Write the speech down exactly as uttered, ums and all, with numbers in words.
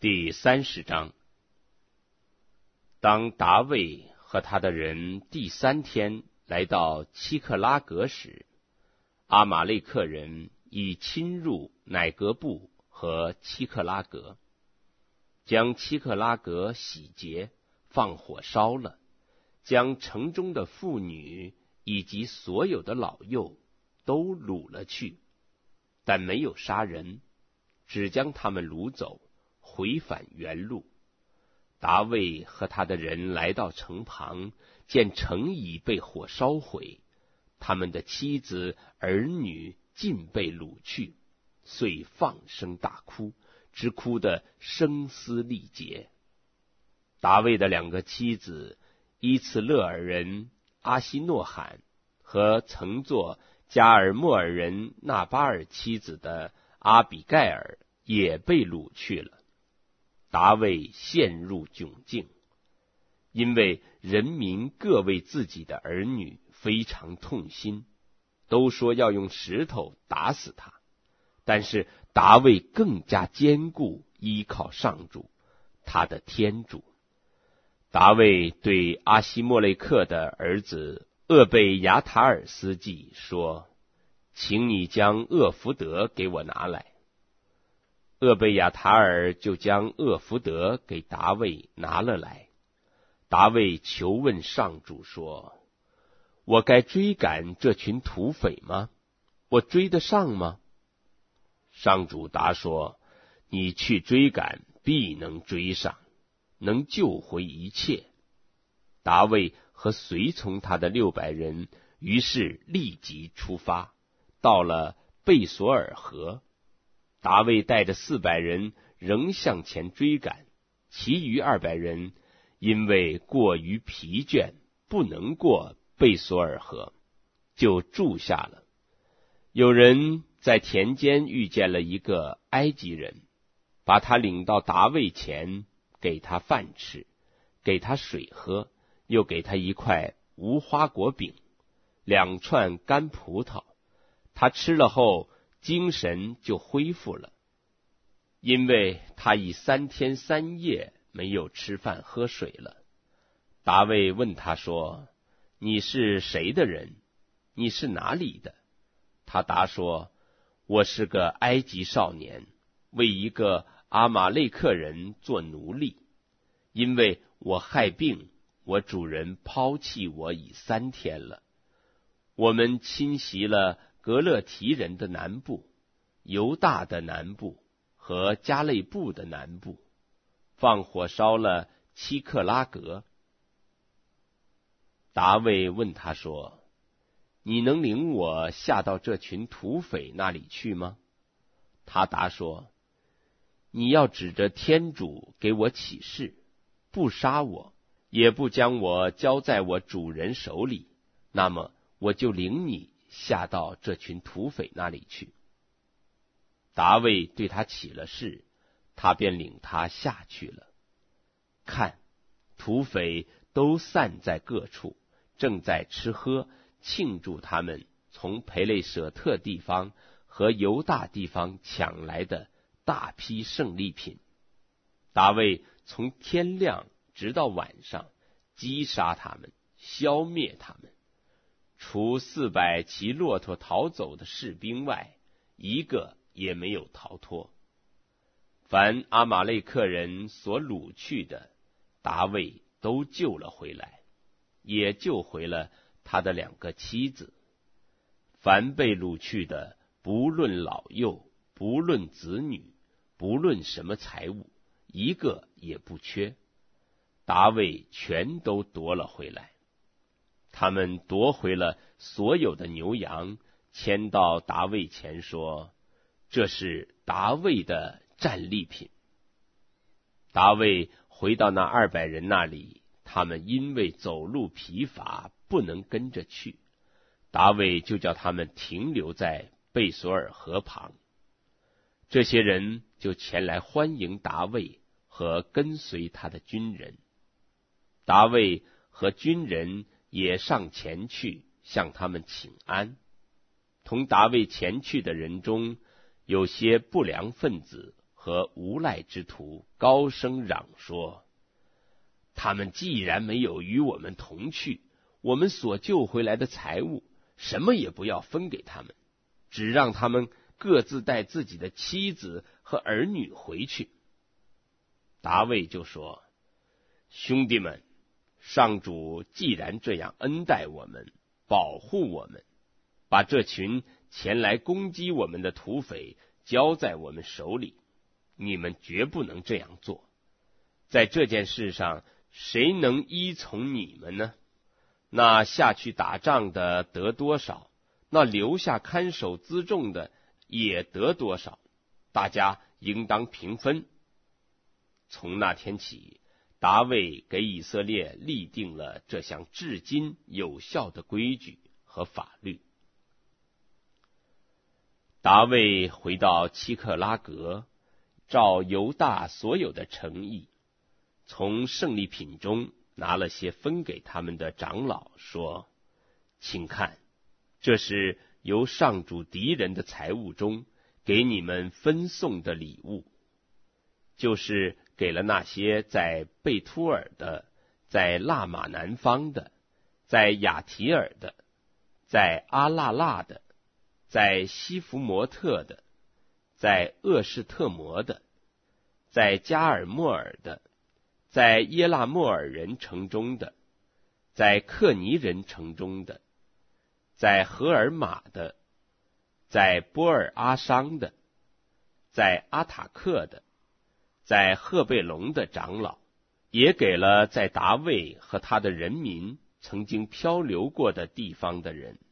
第三十章。当达味和他的人第三天来到七克拉格时，阿玛肋克人已侵入乃格布和七克拉格，将七克拉格洗劫，放火烧了，将城中的妇女以及所有的老幼都掳了去，但没有杀人，只将他们掳走，回返原路。达味和他的人来到城旁，见城已被火烧毁，他们的妻子儿女尽被掳去，遂放声大哭，直哭得声嘶力竭。达味的两个妻子伊茨勒尔人阿希诺罕和曾做加尔默尔人纳巴尔妻子的阿比盖尔也被掳去了。达味陷入窘境，因为人民各为自己的儿女非常痛心，都说要用石头打死他。但是达味更加坚固，依靠上主，他的天主。达味对阿希莫雷克的儿子厄贝亚塔尔斯记说：请你将厄福德给我拿来。厄贝亚塔尔就将厄福德给达味拿了来。达味求问上主说：我该追赶这群土匪吗？我追得上吗？上主答说：你去追赶，必能追上，能救回一切。达味和随从他的六百人于是立即出发，到了贝索尔河。达味带着四百人仍向前追赶，其余二百人因为过于疲倦，不能过贝索尔河，就住下了。有人在田间遇见了一个埃及人，把他领到达味前，给他饭吃，给他水喝，又给他一块无花果饼，两串干葡萄。他吃了后，精神就恢复了，因为他已三天三夜没有吃饭喝水了。达味问他说：你是谁的人？你是哪里的？他答说：我是个埃及少年，为一个阿玛肋克人做奴隶，因为我害病，我主人抛弃我已三天了。我们侵袭了格勒提人的南部，犹大的南部和加类布的南部，放火烧了七克拉格。达味问他说：你能领我下到这群土匪那里去吗？他答说：你要指着天主给我起誓，不杀我，也不将我交在我主人手里，那么我就领你下到这群土匪那里去。达味对他起了誓，他便领他下去了。看，土匪都散在各处，正在吃喝，庆祝他们从培雷舍特地方和犹大地方抢来的大批胜利品。达味从天亮直到晚上，击杀他们，消灭他们，除四百骑骆驼逃走的士兵外，一个也没有逃脱。凡阿玛肋克人所掳去的，达味都救了回来，也救回了他的两个妻子。凡被掳去的，不论老幼，不论子女，不论什么财物，一个也不缺，达味全都夺了回来。他们夺回了所有的牛羊，牵到达味前说：这是达味的战利品。达味回到那二百人那里，他们因为走路疲乏，不能跟着去。达味就叫他们停留在贝索尔河旁。这些人就前来欢迎达味和跟随他的军人。达味和军人也上前去向他们请安。同达味前去的人中，有些不良分子和无赖之徒高声嚷说：他们既然没有与我们同去，我们所救回来的财物什么也不要分给他们，只让他们各自带自己的妻子和儿女回去。大卫就说：兄弟们，上主既然这样恩待我们，保护我们，把这群前来攻击我们的土匪交在我们手里，你们绝不能这样做。在这件事上，谁能依从你们呢？那下去打仗的得多少，那留下看守辎重的也得多少，大家应当平分。从那天起，大卫给以色列立定了这项至今有效的规矩和法律。大卫回到七克拉格，照犹大所有的诚意，从胜利品中拿了些分给他们的长老，说：请看，这是由上主敌人的财物中给你们分送的礼物，就是给了那些在贝突尔的，在辣马南方的，在亚提尔的，在阿拉腊的，在西弗摩特的，在厄士特摩的，在加尔默尔的，在耶拉莫尔人城中的，在克尼人城中的，在荷尔玛的，在波尔阿商的，在阿塔克的，在赫贝龙的长老，也给了在达卫和他的人民曾经漂流过的地方的人。